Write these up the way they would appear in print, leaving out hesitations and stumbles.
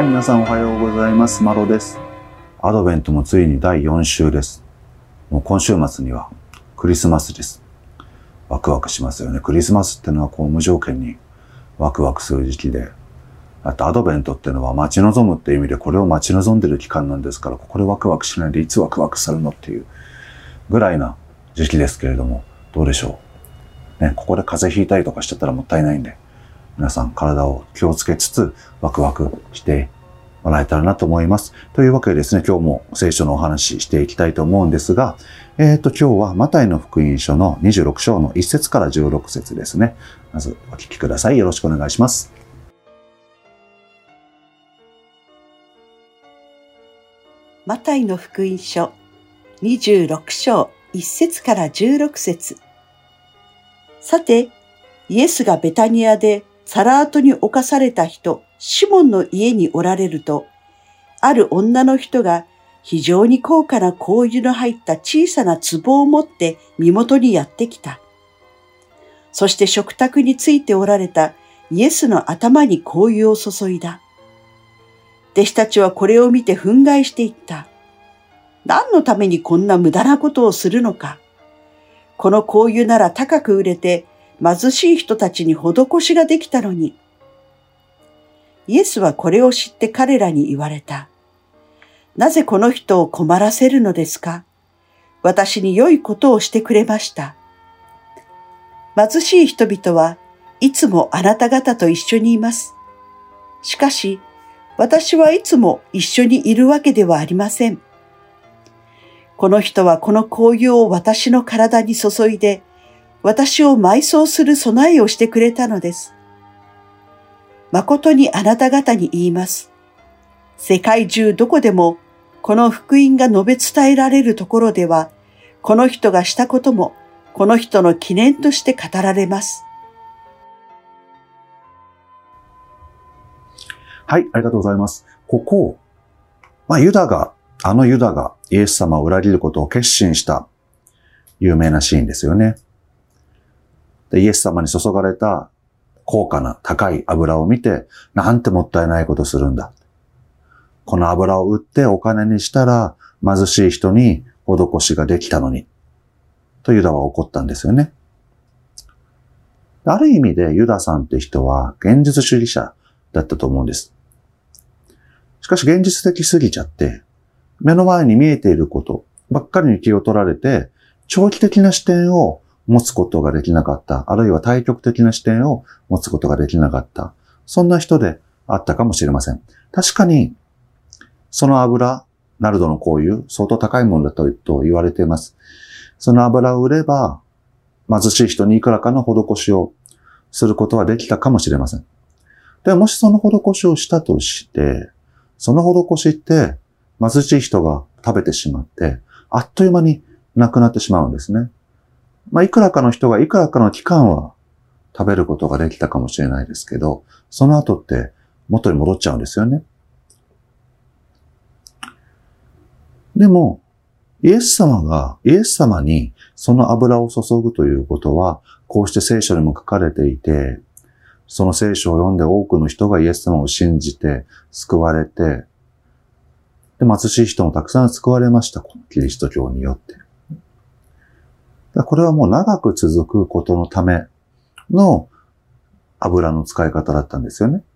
い、皆さんおはようございます。マロです。アドベントもついに第4週です。もう今週末にはクリスマスです。ワクワクしますよね。クリスマスってのは無条件にワクワクする時期で、あとアドベントってのは待ち望むっていう意味でこれを待ち望んでる期間なんですから、ここでワクワクしないでいつワクワクするのっていうぐらいな時期ですけれども、どうでしょう。ね、ここで風邪ひいたりとかしちゃったらもったいないんで、皆さん体を気をつけつつワクワクしてもらえたらなと思います。というわけでですね、今日も聖書のお話ししていきたいと思うんですが、今日はマタイの福音書の26章の1節から16節ですね。まずお聞きください。よろしくお願いします。 マタイの福音書26章1節から16節。さて、イエスがベタニアでサラートに侵された人、シモンの家におられると、ある女の人が非常に高価な香油の入った小さな壺を持って身元にやってきた。そして食卓についておられたイエスの頭に香油を注いだ。弟子たちはこれを見て憤慨していった。何のためにこんな無駄なことをするのか。この香油なら高く売れて貧しい人たちに施しができたのに。イエスはこれを知って彼らに言われた。なぜこの人を困らせるのですか。私に良いことをしてくれました。貧しい人々はいつもあなた方と一緒にいます。しかし、私はいつも一緒にいるわけではありません。この人はこの香油を私の体に注いで、私を埋葬する備えをしてくれたのです。誠にあなた方に言います。世界中どこでも、この福音が述べ伝えられるところでは、この人がしたことも、この人の記念として語られます。 はい、ありがとうございます。ここ、ユダがイエス様を裏切ることを決心した有名なシーンですよね。で、イエス様に注がれた高価な高い油を見て、なんてもったいないことするんだ。この油を売ってお金にしたら貧しい人に施しができたのに。とユダは怒ったんですよね。ある意味でユダさんって人は現実主義者だったと思うんです。しかし現実的すぎちゃって、目の前に見えていることばっかりに気を取られて、長期的な視点を持つことができなかった。あるいは対極的な視点を持つことができなかった。そんな人であったかもしれません。確かに、その油、ナルドの香油、相当高いものだと言われています。その油を売れば、貧しい人にいくらかの施しをすることはできたかもしれません。でも、もしその施しをしたとして、その施しって貧しい人が食べてしまって、あっという間になくなってしまうんですね。いくらかの人がいくらかの期間は食べることができたかもしれないですけど、その後って元に戻っちゃうんですよね。でも、イエス様にその油を注ぐということは、こうして聖書にも書かれていて、その聖書を読んで多くの人がイエス様を信じて救われて、で、貧しい人もたくさん救われました。キリスト教によって。これはもう長く続くことのための油の使い方だったんですよね。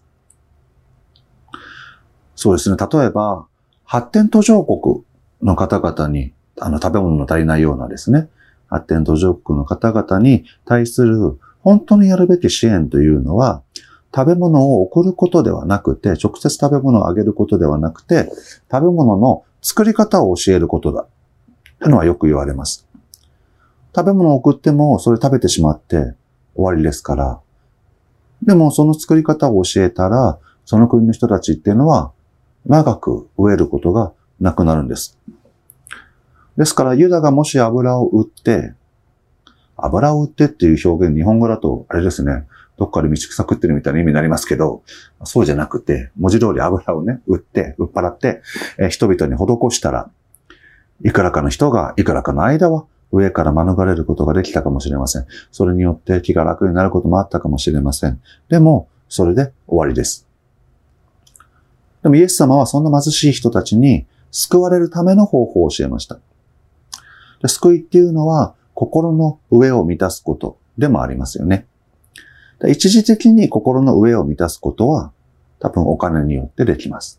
そうですね。例えば、発展途上国の方々に、食べ物の足りないようなですね、発展途上国の方々に対する本当にやるべき支援というのは、食べ物を送ることではなくて、直接食べ物をあげることではなくて、食べ物の作り方を教えることだ。というのはよく言われます。食べ物を送ってもそれ食べてしまって終わりですから。でもその作り方を教えたら、その国の人たちっていうのは長く飢えることがなくなるんです。ですからユダがもし油を売ってっていう表現、日本語だとあれですね、どっかで道草食ってるみたいな意味になりますけど、そうじゃなくて、文字通り油をね、売っ払って、人々に施したら、いくらかの人がいくらかの間は上から免れることができたかもしれません。それによって気が楽になることもあったかもしれません。でも、それで終わりです。 でもイエス様はそんな貧しい人たちに救われるための方法を教えました。で、救いっていうのは心の飢えを満たすことでもありますよね。で、一時的に心の飢えを満たすことは多分お金によってできます。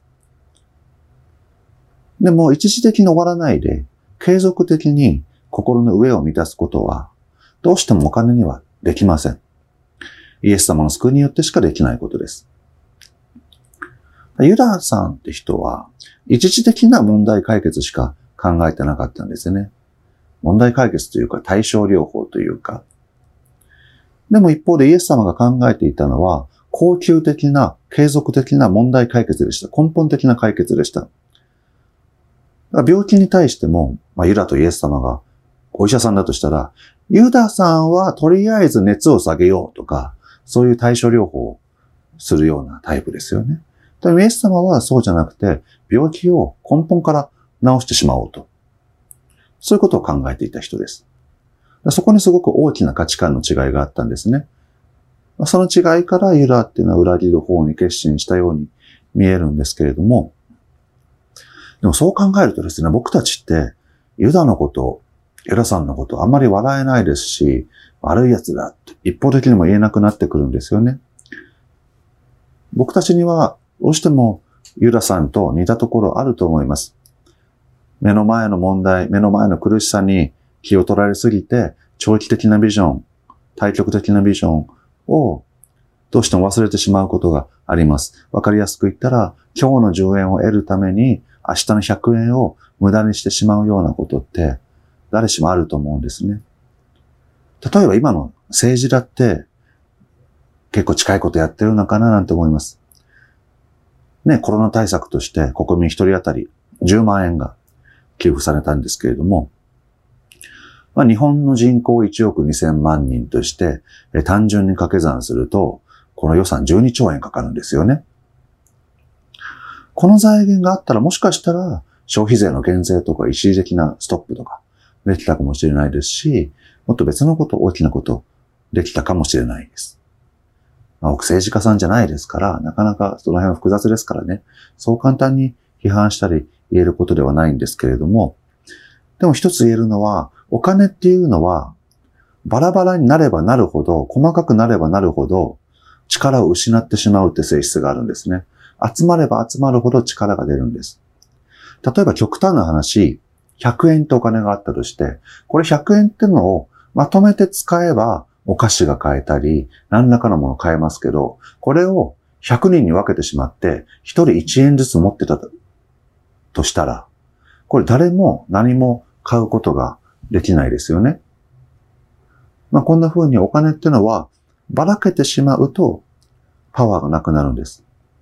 でも一時的に終わらないで継続的に心の飢えを満たすことはどうしてもお金にはできません。イエス様の救いによってしかできないことです。ユダさんって人は一時的な問題解決しか考えてなかったんですね。問題解決というか対症療法というか。でも一方でイエス様が考えていたのは恒久的な継続的な問題解決でした。根本的な解決でした。病気に対しても、ユダとイエス様がお医者さんだとしたら、ユダさんはとりあえず熱を下げようとか、そういう対処療法をするようなタイプですよね。でもイエス様はそうじゃなくて、病気を根本から治してしまおうと。そういうことを考えていた人です。そこにすごく大きな価値観の違いがあったんですね。その違いからユダっていうのは裏切る方に決心したように見えるんですけれども、でもそう考えるとですね、僕たちってユダさんのことあんまり笑えないですし、悪い奴だって一方的にも言えなくなってくるんですよね。僕たちにはどうしてもユダさんと似たところあると思います。目の前の問題、目の前の苦しさに気を取られすぎて、長期的なビジョン、対極的なビジョンをどうしても忘れてしまうことがあります。わかりやすく言ったら、今日の10円を得るために明日の100円を無駄にしてしまうようなことって誰しもあると思うんですね。例えば今の政治だって結構近いことやってるのかななんて思います。ね、コロナ対策として国民一人当たり10万円が給付されたんですけれども、日本の人口1億2000万人として単純に掛け算すると、この予算12兆円かかるんですよね。この財源があったらもしかしたら消費税の減税とか一時的なストップとかできたかもしれないですし、もっと別のこと、大きなことできたかもしれないです。僕政治家さんじゃないですから、なかなかその辺は複雑ですからね、そう簡単に批判したり言えることではないんですけれども、でも一つ言えるのは、お金っていうのはバラバラになればなるほど、細かくなればなるほど力を失ってしまうって性質があるんですね。集まれば集まるほど力が出るんです。例えば極端な話、100円ってお金があったとして、これ100円ってのをまとめて使えばお菓子が買えたり、何らかのもの買えますけど、これを100人に分けてしまって、1人1円ずつ持ってたとしたら、これ誰も何も買うことができないですよね。こんな風にお金ってのはばらけてしまうとパワーがなくなるんです。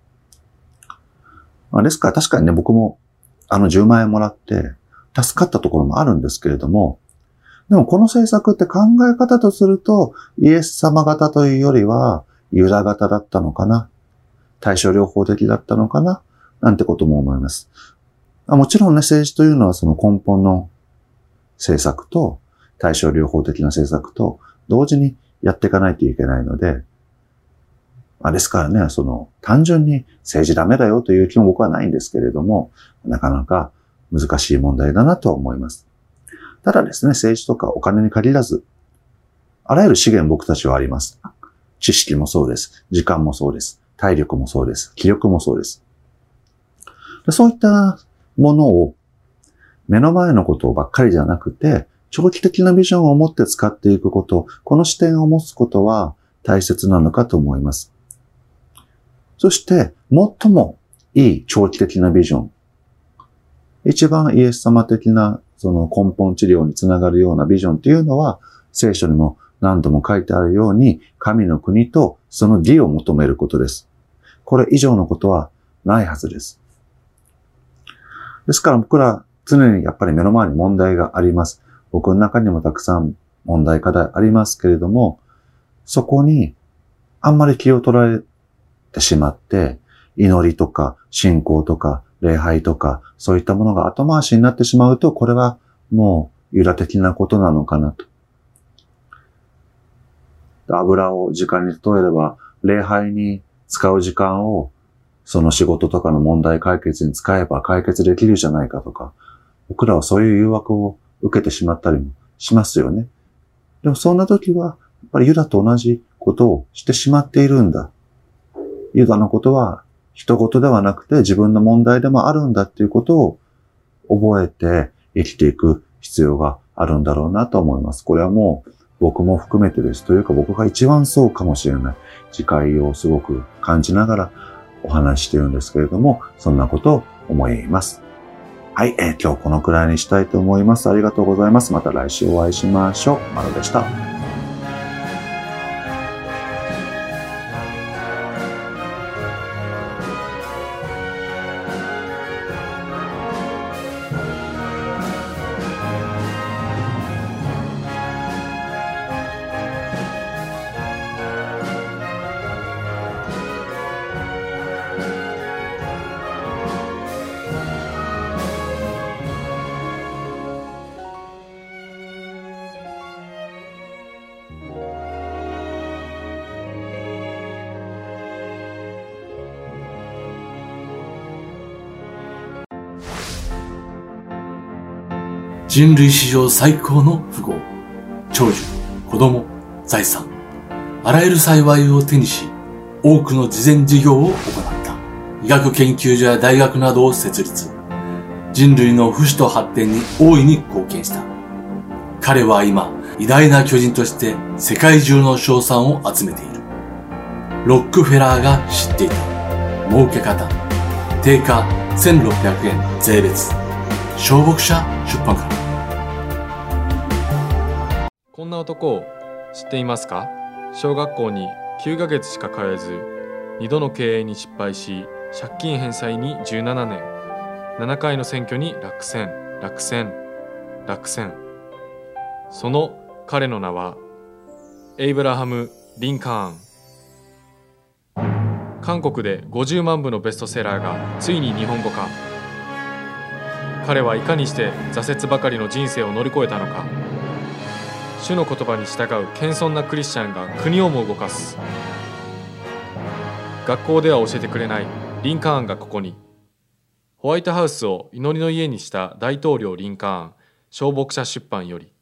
ですから確かにね、僕も10万円もらって助かったところもあるんですけれども、でもこの政策って考え方とするとイエス様型というよりはユダ型だったのかな、対症療法的だったのかな、なんてことも思います。もちろんね、政治というのはその根本の政策と対症療法的な政策と同時にやっていかないといけないので、ですからね、単純に政治ダメだよという気も僕はないんですけれども、なかなか難しい問題だなとは思います。ただですね、政治とかお金に限らず、あらゆる資源僕たちはあります。知識もそうです。時間もそうです。体力もそうです。気力もそうです。そういったものを目の前のことばっかりじゃなくて、長期的なビジョンを持って使っていくこと、この視点を持つことは大切なのかと思います。そして、最もいい長期的なビジョン。一番イエス様的なその根本治療につながるようなビジョンというのは、聖書にも何度も書いてあるように、神の国とその義を求めることです。これ以上のことはないはずです。ですから僕ら常にやっぱり目の前に問題があります。僕の中にもたくさん問題課題ありますけれども、そこにあんまり気を取られてしまって、祈りとか信仰とか礼拝とかそういったものが後回しになってしまうと、これはもうユダ的なことなのかなと。油を時間に例えれば、礼拝に使う時間をその仕事とかの問題解決に使えば解決できるじゃないかとか、僕らはそういう誘惑を受けてしまったりもしますよね。でもそんな時は、やっぱりユダと同じことをしてしまっているんだ。ユダのことは人事ではなくて自分の問題でもあるんだっていうことを覚えて生きていく必要があるんだろうなと思います。これはもう僕も含めてです。というか僕が一番そうかもしれない。自戒をすごく感じながらお話ししているんですけれども、そんなことを思います。はい、今日このくらいにしたいと思います。ありがとうございます。また来週お会いしましょう。マロでした。 人類史上最高の富豪、長寿、子供、財産、あらゆる幸いを手にし、多くの慈善事業を行った。医学研究所や大学などを設立。人類の不死と発展に大いに貢献した。彼は今、偉大な巨人として世界中の称賛を集めている。ロックフェラーが知っていた。儲け方。定価1600円税別。小牧者出版から。 こんな男を知っていますか？小学校に9ヶ月しか通えず、2度の経営に失敗し、借金返済に17年、7回の選挙に落選。その彼の名は、エイブラハム・リンカーン。韓国で50万部のベストセラーがついに日本語化。彼はいかにして挫折ばかりの人生を乗り越えたのか。主の言葉に従う謙遜なクリスチャンが国をも動かす。学校では教えてくれないリンカーンがここに。ホワイトハウスを祈りの家にした大統領リンカーン、小牧者出版より。